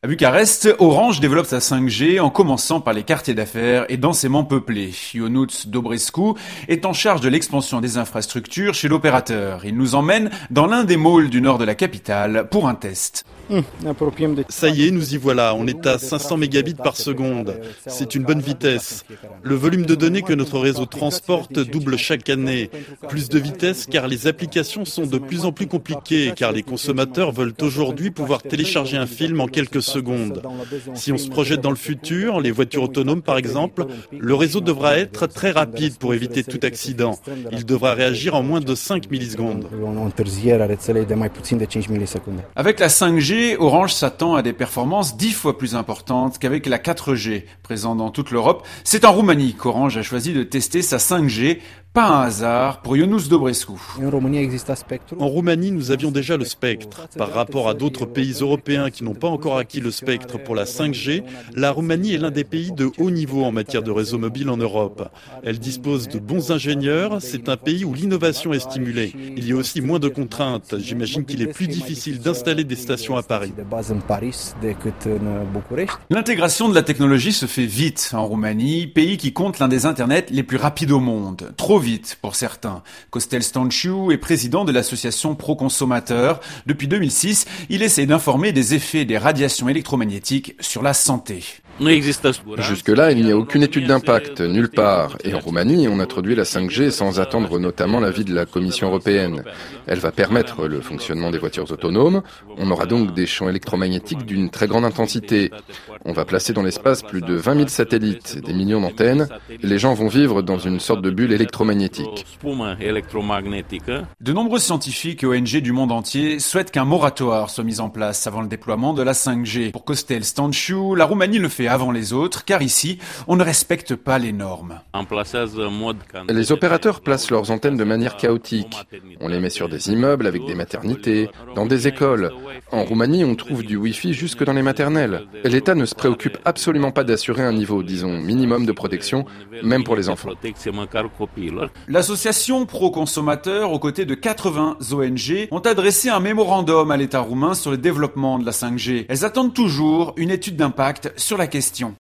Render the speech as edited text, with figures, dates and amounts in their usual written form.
À Bucarest, Orange développe sa 5G en commençant par les quartiers d'affaires et densément peuplés. Ionuț Dobrescu est en charge de l'expansion des infrastructures chez l'opérateur. Il nous emmène dans l'un des malls du nord de la capitale pour un test. Ça y est, nous y voilà. On est à 500 mégabits par seconde. C'est une bonne vitesse. Le volume de données que notre réseau transporte double chaque année. Plus de vitesse car les applications sont de plus en plus compliquées, car les consommateurs veulent aujourd'hui pouvoir télécharger un film en quelques secondes. Si on se projette dans le futur, les voitures autonomes par exemple, le réseau devra être très rapide pour éviter tout accident. Il devra réagir en moins de 5 millisecondes. Avec la 5G, Orange s'attend à des performances 10 fois plus importantes qu'avec la 4G. Présent dans toute l'Europe, c'est en Roumanie qu'Orange a choisi de tester sa 5G. Pas un hasard pour Ionuț Dobrescu. En Roumanie, nous avions déjà le spectre. Par rapport à d'autres pays européens qui n'ont pas encore acquis le spectre pour la 5G, la Roumanie est l'un des pays de haut niveau en matière de réseau mobile en Europe. Elle dispose de bons ingénieurs, c'est un pays où l'innovation est stimulée. Il y a aussi moins de contraintes. J'imagine qu'il est plus difficile d'installer des stations à Paris. L'intégration de la technologie se fait vite en Roumanie, pays qui compte l'un des internets les plus rapides au monde. Trop vite pour certains. Costel Stanciu est président de l'association Pro-Consommateurs. Depuis 2006, il essaie d'informer des effets des radiations électromagnétiques sur la santé. Jusque-là, il n'y a aucune étude d'impact, nulle part. Et en Roumanie, on introduit la 5G sans attendre notamment l'avis de la Commission européenne. Elle va permettre le fonctionnement des voitures autonomes. On aura donc des champs électromagnétiques d'une très grande intensité. On va placer dans l'espace plus de 20 000 satellites, des millions d'antennes. Les gens vont vivre dans une sorte de bulle électromagnétique. De nombreux scientifiques et ONG du monde entier souhaitent qu'un moratoire soit mis en place avant le déploiement de la 5G. Pour Costel Stanciu, la Roumanie le fait avant les autres, car ici, on ne respecte pas les normes. Les opérateurs placent leurs antennes de manière chaotique. On les met sur des immeubles avec des maternités, dans des écoles. En Roumanie, on trouve du Wi-Fi jusque dans les maternelles. Et l'État ne se préoccupe absolument pas d'assurer un niveau, disons, minimum de protection, même pour les enfants. L'association Pro-Consommateurs, aux côtés de 80 ONG, ont adressé un mémorandum à l'État roumain sur le développement de la 5G. Elles attendent toujours une étude d'impact sur la question.